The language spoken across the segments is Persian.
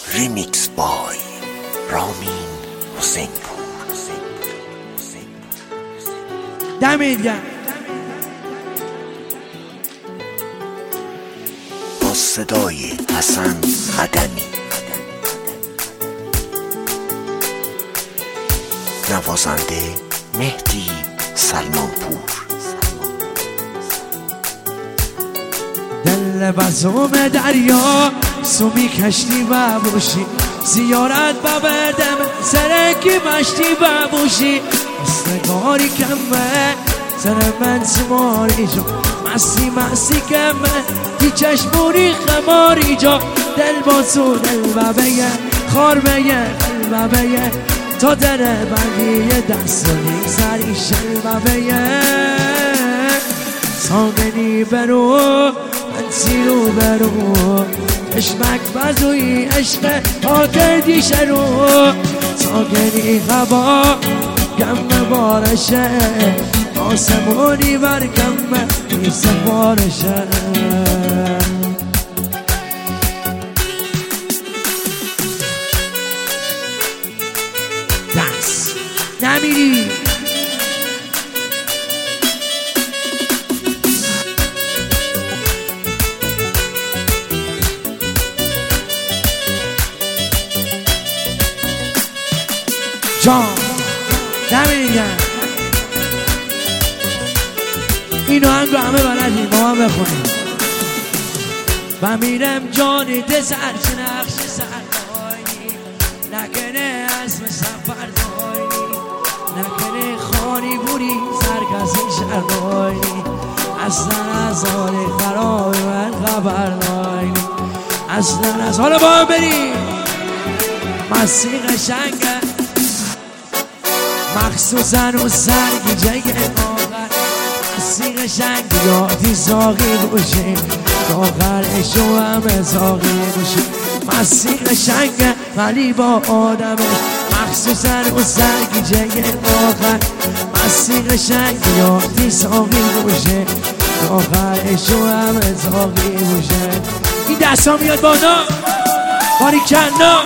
Remix by رامین حسین پور. دمید گرم. با صدای حسن خدمی، نوازنده مهدی سلمان پور. دل بزم دریا سومی کشتی ببوشی، زیارت ببردم سرکی مشتی ببوشی، استگاری کمه سر من سماری جا، مسی کمه دی چشمونی خماری جا، دل بازو دل ببیه خار بیه قلب بیه تا در بقیه دستانی سری شل ببیه ساگنی برو من سیرو برو اشمک بزوی عشق ها کردی شروع ساگنی هوا گم بارشه آسمونی بر گم نیست بارشه دست نمیری جان نمیگم اینو هنگو همه بلدیم با هم بخونیم و میرم جانی دسر چه نقش سردایی نکنه اسم سفر دایی نکنه خانی بوری سرکسی شردایی اصلا از حال خراب من خبر دایی اصلا از حال با هم بریم مسی قشنگه مخصوصا اون سرگیجه آخر مسی قشنگ یادی ساقی بوشی آخرشو همه ساقی بوشی مسی قشنگه ولی با آدمش مخصوصا اون سرگیجه آخر مسی قشنگ یادی ساقی بوشی آخرشو همه ساقی بوشه این دست ها میاد بالا باری کنا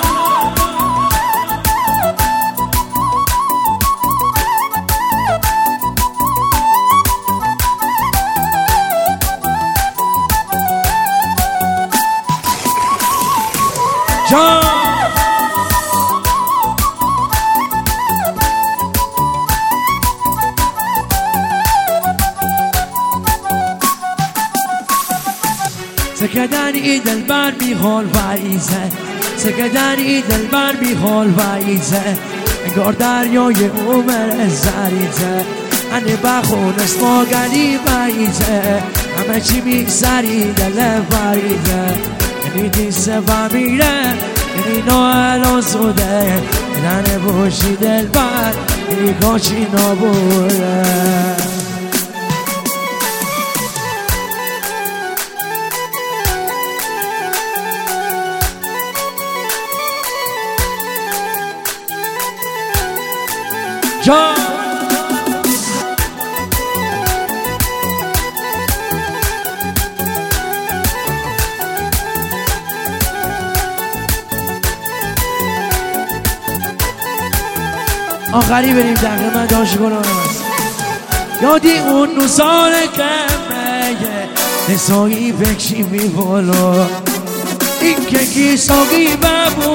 جان سکدنی دلبر بی حال وعیزه سکدنی دلبر بی حال وعیزه انگار دریای عمر زریزه انه بخون اسماگلی وعیزه همه چی بی سری دل وریزه یعنی دیسه و میره یعنی نوهلان زوده ننه باشی دلبر یعنی کاشی نابوده جان آخری بریم دقیقه من داشت کنم یادی اون روزان کمه نسایی بکشی می بالا این که کی ساقی ببون